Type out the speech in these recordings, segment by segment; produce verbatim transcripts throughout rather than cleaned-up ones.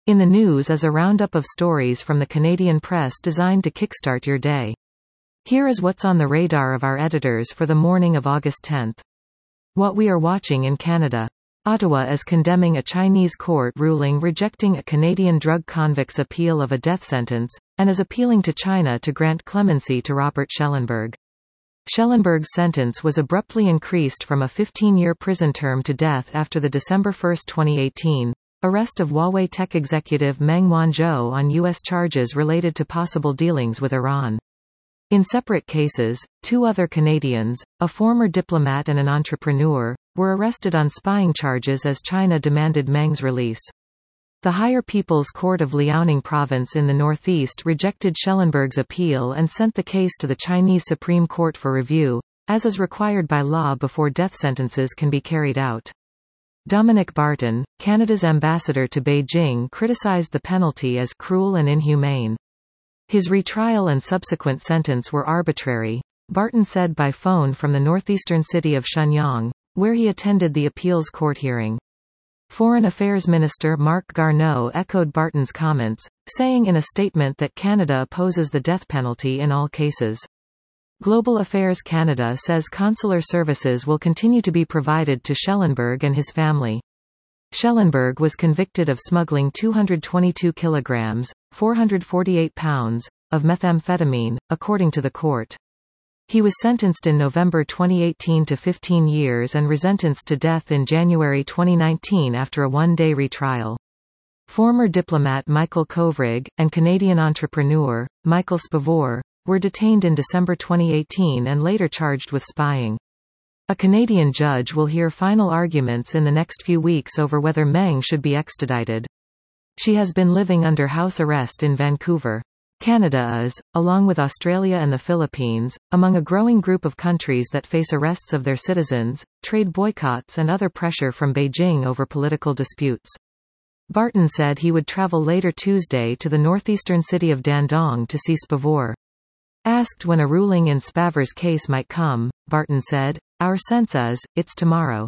In the news is a roundup of stories from the Canadian press designed to kickstart your day. Here is what's on the radar of our editors for the morning of August tenth. What we are watching in Canada. Ottawa is condemning a Chinese court ruling rejecting a Canadian drug convict's appeal of a death sentence, and is appealing to China to grant clemency to Robert Schellenberg. Schellenberg's sentence was abruptly increased from a fifteen-year prison term to death after the December first twenty eighteen arrest of Huawei tech executive Meng Wanzhou on U S charges related to possible dealings with Iran. In separate cases, two other Canadians, a former diplomat and an entrepreneur, were arrested on spying charges as China demanded Meng's release. The Higher People's Court of Liaoning Province in the northeast rejected Schellenberg's appeal and sent the case to the Chinese Supreme Court for review, as is required by law before death sentences can be carried out. Dominic Barton, Canada's ambassador to Beijing, criticized the penalty as cruel and inhumane. His retrial and subsequent sentence were arbitrary, Barton said by phone from the northeastern city of Shenyang, where he attended the appeals court hearing. Foreign Affairs Minister Marc Garneau echoed Barton's comments, saying in a statement that Canada opposes the death penalty in all cases. Global Affairs Canada says consular services will continue to be provided to Schellenberg and his family. Schellenberg was convicted of smuggling two hundred twenty-two kilograms, four hundred forty-eight pounds, of methamphetamine, according to the court. He was sentenced in November twenty eighteen to fifteen years and resentenced to death in January twenty nineteen after a one-day retrial. Former diplomat Michael Kovrig, and Canadian entrepreneur, Michael Spavor, were detained in December twenty eighteen and later charged with spying. A Canadian judge will hear final arguments in the next few weeks over whether Meng should be extradited. She has been living under house arrest in Vancouver. Canada is, along with Australia and the Philippines, among a growing group of countries that face arrests of their citizens, trade boycotts and other pressure from Beijing over political disputes. Barton said he would travel later Tuesday to the northeastern city of Dandong to see Spavor. Asked when a ruling in Spavor's case might come, Barton said, "Our sense is, it's tomorrow."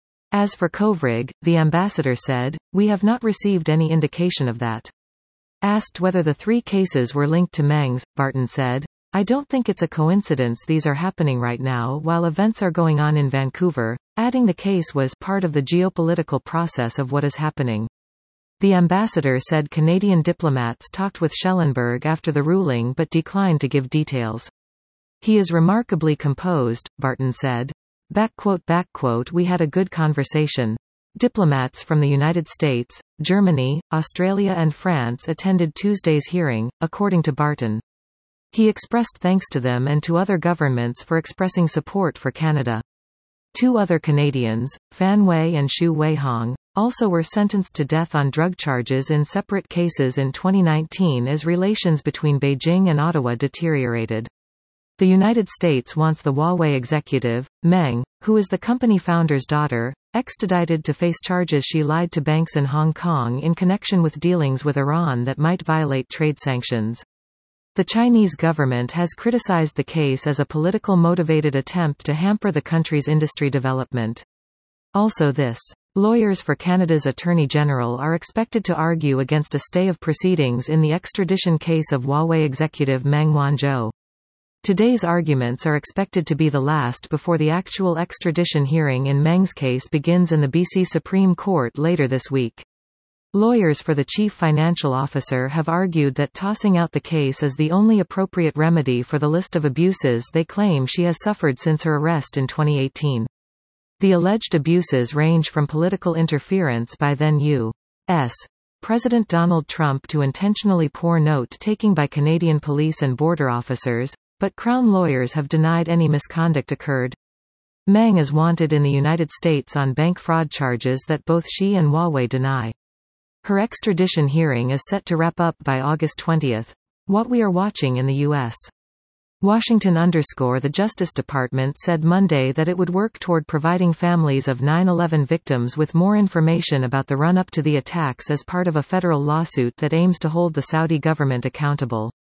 As for Kovrig, the ambassador said, "We have not received any indication of that." Asked whether the three cases were linked to Meng's, Barton said, "I don't think it's a coincidence these are happening right now while events are going on in Vancouver," adding the case was part of the geopolitical process of what is happening. The ambassador said Canadian diplomats talked with Schellenberg after the ruling but declined to give details. "He is remarkably composed," Barton said. Backquote, backquote, "We had a good conversation." Diplomats from the United States, Germany, Australia and France attended Tuesday's hearing, according to Barton. He expressed thanks to them and to other governments for expressing support for Canada. Two other Canadians, Fan Wei and Xu Weihong, also were sentenced to death on drug charges in separate cases in twenty nineteen as relations between Beijing and Ottawa deteriorated. The United States wants the Huawei executive, Meng, who is the company founder's daughter, extradited to face charges she lied to banks in Hong Kong in connection with dealings with Iran that might violate trade sanctions. The Chinese government has criticized the case as a political-motivated attempt to hamper the country's industry development. Also this. Lawyers for Canada's Attorney General are expected to argue against a stay of proceedings in the extradition case of Huawei executive Meng Wanzhou. Today's arguments are expected to be the last before the actual extradition hearing in Meng's case begins in the B C Supreme Court later this week. Lawyers for the chief financial officer have argued that tossing out the case is the only appropriate remedy for the list of abuses they claim she has suffered since her arrest in twenty eighteen. The alleged abuses range from political interference by then U S President Donald Trump to intentionally poor note-taking by Canadian police and border officers, but Crown lawyers have denied any misconduct occurred. Meng is wanted in the United States on bank fraud charges that both she and Huawei deny. Her extradition hearing is set to wrap up by August twentieth. What we are watching in the U S Washington underscore The Justice Department said Monday that it would work toward providing families of nine eleven victims with more information about the run-up to the attacks as part of a federal lawsuit that aims to hold the Saudi government accountable.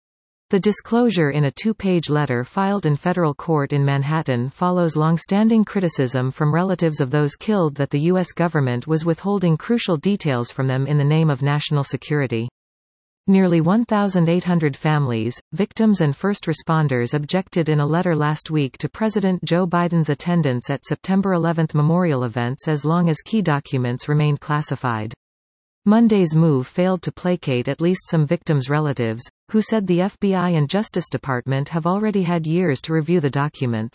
The disclosure in a two-page letter filed in federal court in Manhattan follows long-standing criticism from relatives of those killed that the U S government was withholding crucial details from them in the name of national security. Nearly one thousand eight hundred families, victims and first responders objected in a letter last week to President Joe Biden's attendance at September eleventh memorial events as long as key documents remained classified. Monday's move failed to placate at least some victims' relatives, who said the F B I and Justice Department have already had years to review the documents.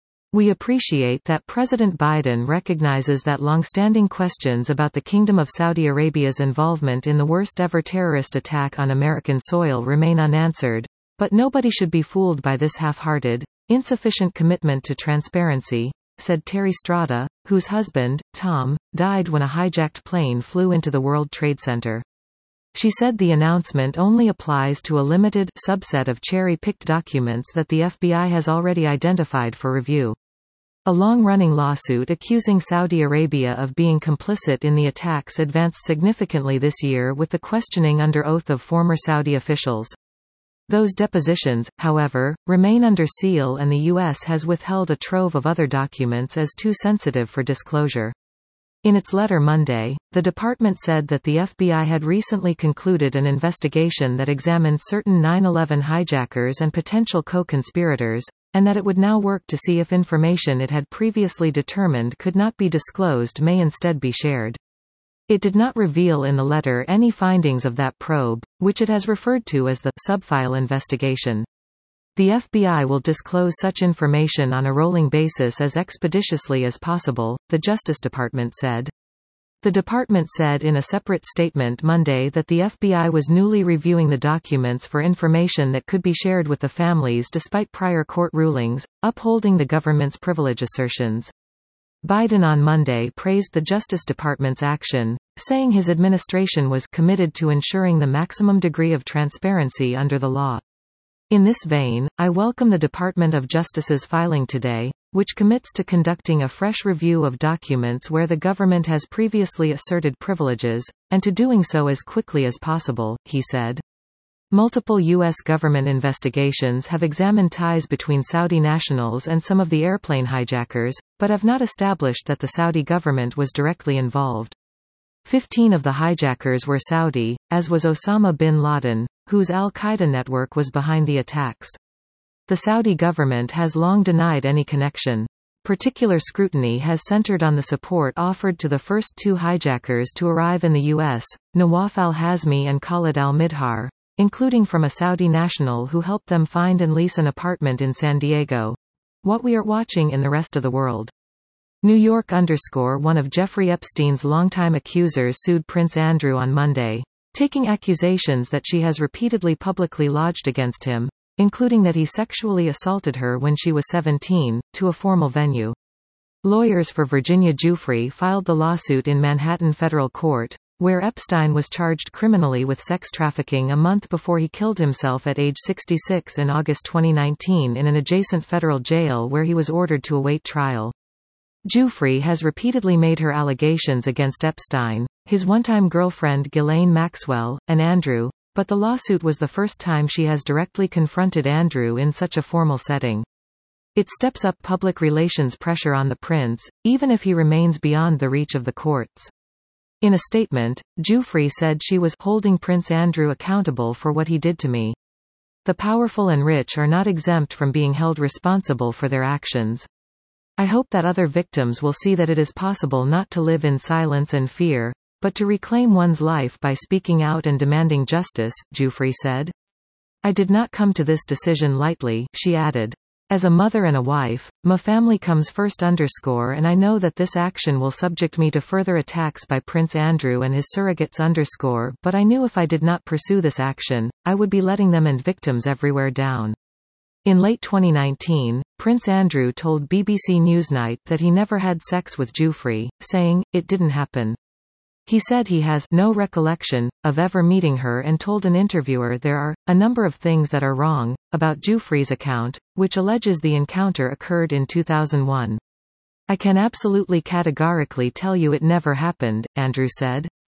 We appreciate that President Biden recognizes that long-standing questions about the Kingdom of Saudi Arabia's involvement in the worst-ever terrorist attack on American soil remain unanswered, but nobody should be fooled by this half-hearted, insufficient commitment to transparency, said Terry Strada, whose husband, Tom, died when a hijacked plane flew into the World Trade Center. She said the announcement only applies to a limited subset of cherry-picked documents that the F B I has already identified for review. A long-running lawsuit accusing Saudi Arabia of being complicit in the attacks advanced significantly this year with the questioning under oath of former Saudi officials. Those depositions, however, remain under seal and the U S has withheld a trove of other documents as too sensitive for disclosure. In its letter Monday, the department said that the F B I had recently concluded an investigation that examined certain nine eleven hijackers and potential co-conspirators, and that it would now work to see if information it had previously determined could not be disclosed may instead be shared. It did not reveal in the letter any findings of that probe, which it has referred to as the subfile investigation. The F B I will disclose such information on a rolling basis as expeditiously as possible, the Justice Department said. The department said in a separate statement Monday that the F B I was newly reviewing the documents for information that could be shared with the families despite prior court rulings, upholding the government's privilege assertions. Biden on Monday praised the Justice Department's action, saying his administration was committed to ensuring the maximum degree of transparency under the law. In this vein, I welcome the Department of Justice's filing today, which commits to conducting a fresh review of documents where the government has previously asserted privileges, and to doing so as quickly as possible, he said. Multiple U S government investigations have examined ties between Saudi nationals and some of the airplane hijackers, but have not established that the Saudi government was directly involved. Fifteen of the hijackers were Saudi, as was Osama bin Laden, whose al-Qaeda network was behind the attacks. The Saudi government has long denied any connection. Particular scrutiny has centered on the support offered to the first two hijackers to arrive in the U S, Nawaf al-Hazmi and Khalid al-Midhar, including from a Saudi national who helped them find and lease an apartment in San Diego. What we are watching in the rest of the world. New York underscore one of Jeffrey Epstein's longtime accusers sued Prince Andrew on Monday, taking accusations that she has repeatedly publicly lodged against him, including that he sexually assaulted her when she was seventeen, to a formal venue. Lawyers for Virginia Giuffre filed the lawsuit in Manhattan federal court, where Epstein was charged criminally with sex trafficking a month before he killed himself at age sixty-six in August twenty nineteen in an adjacent federal jail where he was ordered to await trial. Giuffre has repeatedly made her allegations against Epstein, his one-time girlfriend Ghislaine Maxwell, and Andrew, but the lawsuit was the first time she has directly confronted Andrew in such a formal setting. It steps up public relations pressure on the prince, even if he remains beyond the reach of the courts. In a statement, Giuffre said she was holding Prince Andrew accountable for what he did to me. The powerful and rich are not exempt from being held responsible for their actions. I hope that other victims will see that it is possible not to live in silence and fear, but to reclaim one's life by speaking out and demanding justice, Giuffre said. I did not come to this decision lightly, she added. As a mother and a wife, my family comes first underscore and I know that this action will subject me to further attacks by Prince Andrew and his surrogates underscore but I knew if I did not pursue this action, I would be letting them and victims everywhere down. In late twenty nineteen, Prince Andrew told B B C Newsnight that he never had sex with Giuffre, saying, "It didn't happen." He said he has no recollection of ever meeting her and told an interviewer there are a number of things that are wrong about Giuffre's account, which alleges the encounter occurred in two thousand one. I can absolutely categorically tell you it never happened, Andrew said.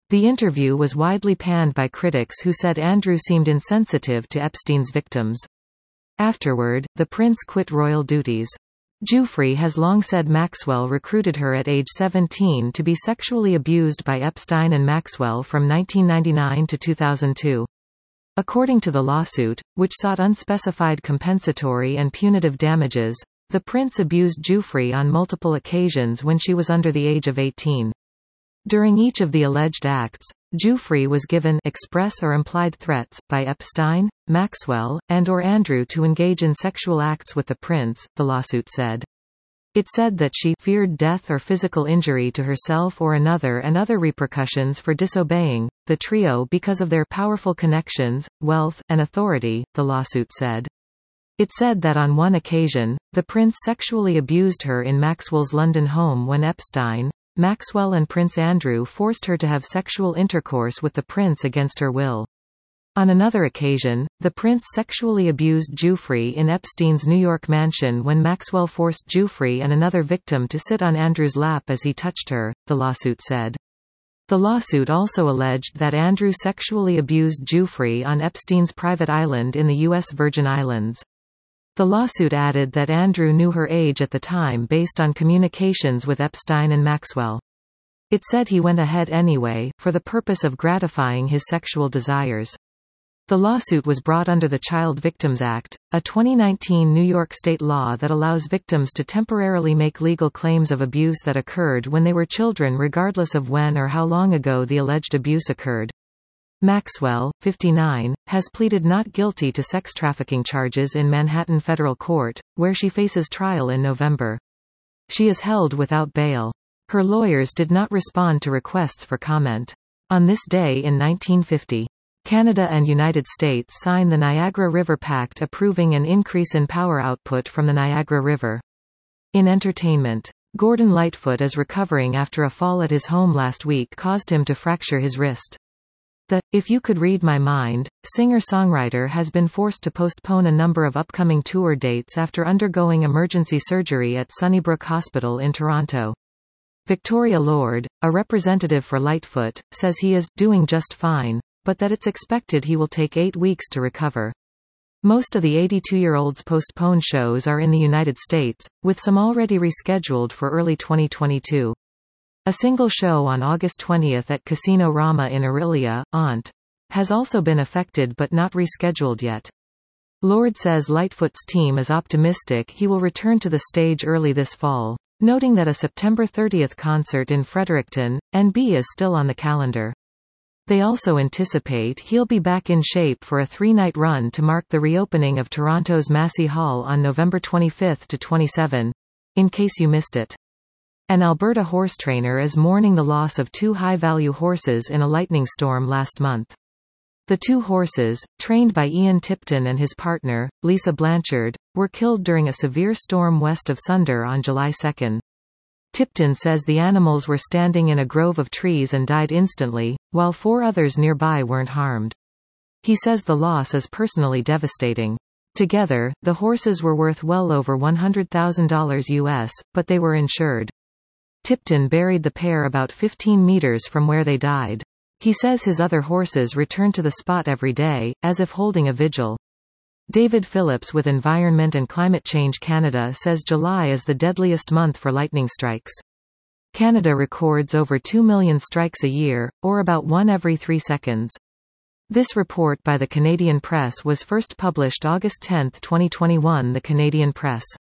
The interview was widely panned by critics who said Andrew seemed insensitive to Epstein's victims. Afterward, the prince quit royal duties. Giuffre has long said Maxwell recruited her at age seventeen to be sexually abused by Epstein and Maxwell from nineteen ninety-nine to two thousand two. According to the lawsuit, which sought unspecified compensatory and punitive damages, the prince abused Giuffre on multiple occasions when she was under the age of eighteen. During each of the alleged acts, Giuffre was given express or implied threats, by Epstein, Maxwell, and or Andrew to engage in sexual acts with the prince, the lawsuit said. It said that she feared death or physical injury to herself or another and other repercussions for disobeying the trio because of their powerful connections, wealth, and authority, the lawsuit said. It said that on one occasion, the prince sexually abused her in Maxwell's London home when Epstein, Maxwell and Prince Andrew forced her to have sexual intercourse with the prince against her will. On another occasion, the prince sexually abused Giuffre in Epstein's New York mansion when Maxwell forced Giuffre and another victim to sit on Andrew's lap as he touched her, the lawsuit said. The lawsuit also alleged that Andrew sexually abused Giuffre on Epstein's private island in the U S Virgin Islands. The lawsuit added that Andrew knew her age at the time based on communications with Epstein and Maxwell. It said he went ahead anyway, for the purpose of gratifying his sexual desires. The lawsuit was brought under the Child Victims Act, a twenty nineteen New York state law that allows victims to temporarily make legal claims of abuse that occurred when they were children regardless of when or how long ago the alleged abuse occurred. Maxwell, fifty-nine, has pleaded not guilty to sex trafficking charges in Manhattan Federal Court, where she faces trial in November. She is held without bail. Her lawyers did not respond to requests for comment. On this day in nineteen fifty, Canada and United States signed the Niagara River Pact approving an increase in power output from the Niagara River. In entertainment, Gordon Lightfoot is recovering after a fall at his home last week caused him to fracture his wrist. The If You Could Read My Mind singer-songwriter has been forced to postpone a number of upcoming tour dates after undergoing emergency surgery at Sunnybrook Hospital in Toronto. Victoria Lord, a representative for Lightfoot, says he is doing just fine, but that it's expected he will take eight weeks to recover. Most of the eighty-two-year-old's postponed shows are in the United States, with some already rescheduled for early twenty twenty-two. A single show on August twentieth at Casino Rama in Orillia, Ont. has also been affected but not rescheduled yet. Lord says Lightfoot's team is optimistic he will return to the stage early this fall, noting that a September thirtieth concert in Fredericton, N B is still on the calendar. They also anticipate he'll be back in shape for a three-night run to mark the reopening of Toronto's Massey Hall on November twenty-fifth to twenty-seventh, in case you missed it. An Alberta horse trainer is mourning the loss of two high-value horses in a lightning storm last month. The two horses, trained by Ian Tipton and his partner, Lisa Blanchard, were killed during a severe storm west of Sunder on July second. Tipton says the animals were standing in a grove of trees and died instantly, while four others nearby weren't harmed. He says the loss is personally devastating. Together, the horses were worth well over one hundred thousand dollars U S, but they were insured. Tipton buried the pair about fifteen meters from where they died. He says his other horses return to the spot every day, as if holding a vigil. David Phillips with Environment and Climate Change Canada says July is the deadliest month for lightning strikes. Canada records over two million strikes a year, or about one every three seconds. This report by the Canadian Press was first published August tenth twenty twenty-one. The Canadian Press